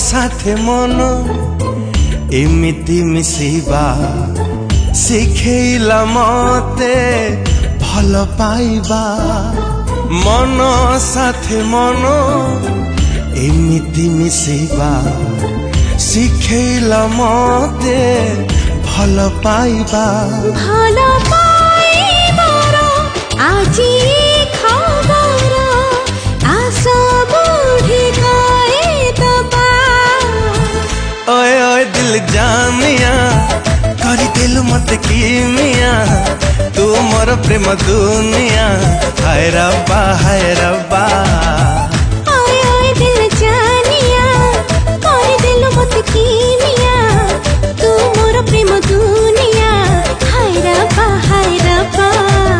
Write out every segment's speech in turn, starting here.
साथे मन एमिति मिसिबा शिखेला मते भल पाइबा मन साथे मन एमिति मिसिबा शिखेला मते भल पाइबा भल पाइबार आजी खबर आशा बुढ़ी कहे दबा ओए ओए दिल जानिया करी दिल मत कीमिया तू मोर प्रेम दुनिया हाय रब्बा हाय रब्बा ओए ओए दिल जानिया करी दिल मत कीमिया तू मोर प्रेम दुनिया हाय रब्बा हाय रब्बा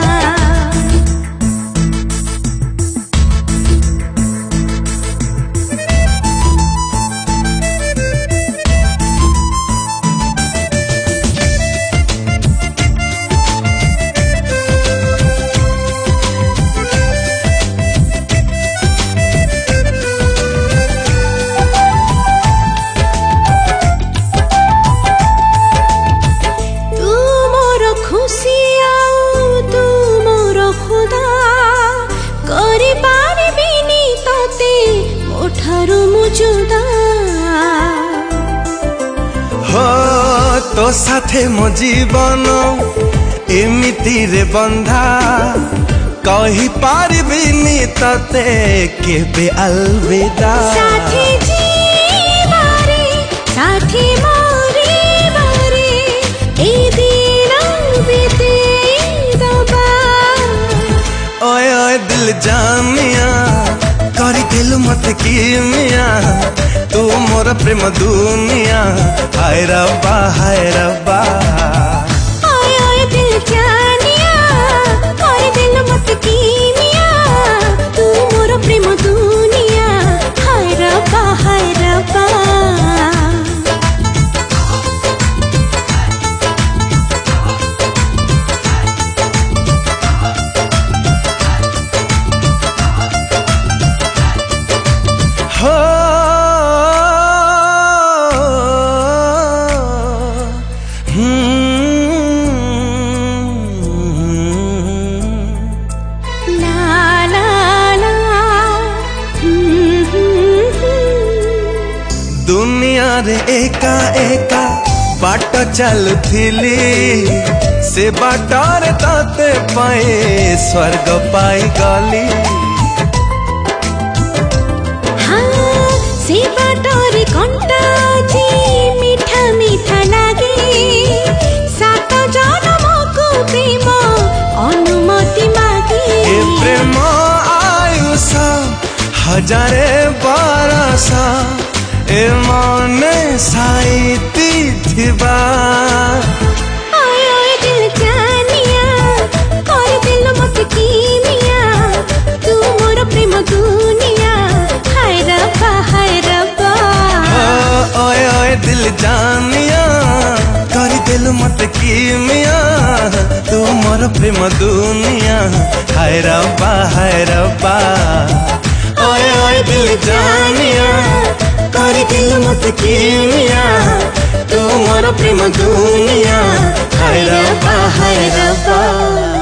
तो साथे मो जीवन एमिति रे बंधा कही पारिबिनी तते केबे अलविदा साथे जीवारे साथे मरिबारे ए दिन बीते दबा ओए ओए दिल जानिया करी दिल मत कीमिया तू मोर प्रेम दुनिया हाय रब्बा हाय रब्बा ओए ओए दिल जानिया करी दिल मत कीमिया तू मोर प्रेम दुनिया हाय रब्बा हाय रब्बा दुनिया रे एका एका बाट चलुथिली से बाटर ताते पाए स्वर्ग पाई गली हाँ से बाटर घंटा जी मीठा मीठा लागे सात जन्म को प्रेम अनुमति मागे ए प्रेम आयुष हजारे बरस ए मन साइती थिबा ओए ओए दिल जानिया कर दिल मत कीमिया तू मोर प्रेम दुनिया हाय रब्बा हाय रब्बा ओए ओए दिल जानिया कर दिल मत कीमिया तू मोर प्रेम दुनिया हाय रब्बा हाय रब्बा ओए ओए दिल जानिया करी दिल मत कीमिया तू मोर प्रेम दुनिया हाय रब्बा हाय रब्बा।